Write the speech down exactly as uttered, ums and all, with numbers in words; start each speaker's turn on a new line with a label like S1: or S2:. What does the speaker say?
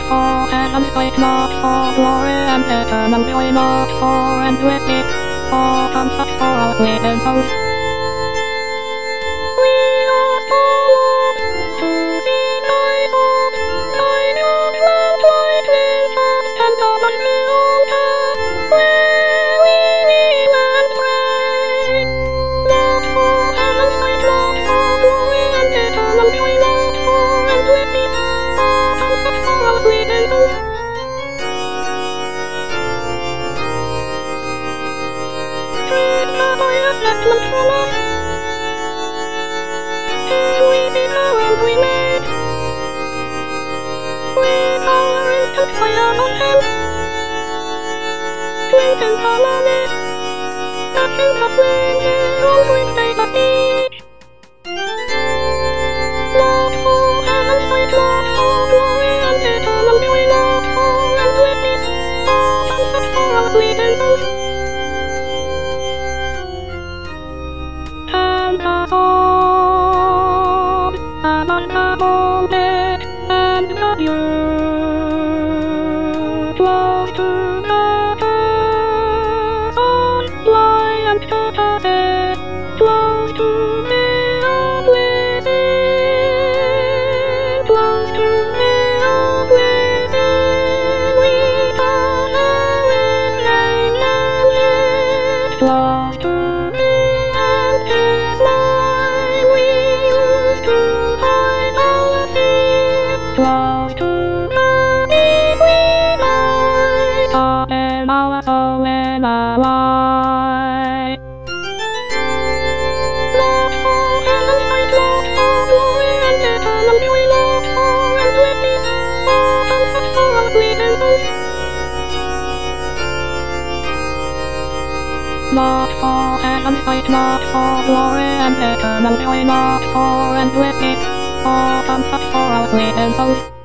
S1: for heaven's sake, not for glory and eternal joy, not for endless peace, for comfort for our bleeding souls. We ask, O Lord, to see thy hope, thine own lamplight lift up and over the altar, where we kneel and pray. Not for heaven's sake, not for glory and eternal joy, not for endless peace, for comfort for our bleeding souls. Treat not thy assessment from us, till we be found we made, with our instant fire on hand, cleansing harmony, touching the flame here on which they must be. Not for heaven's sake, not for glory and eternal joy, not for endless peace, for comfort for our bleeding souls. And the gods among the molded and the dew close together, on lie and together, close to the oblivion, close to the oblivion, we follow in name now yet, close to the end is mine, we used to hide our fear, close to the peace we might, up in our soul in our light. Not for heaven's sake, not for glory and eternal joy, not for endless peace, for comfort for our bleeding souls. Not for heaven's sake, not for glory and eternal joy, not for endless peace, for comfort for our bleeding souls.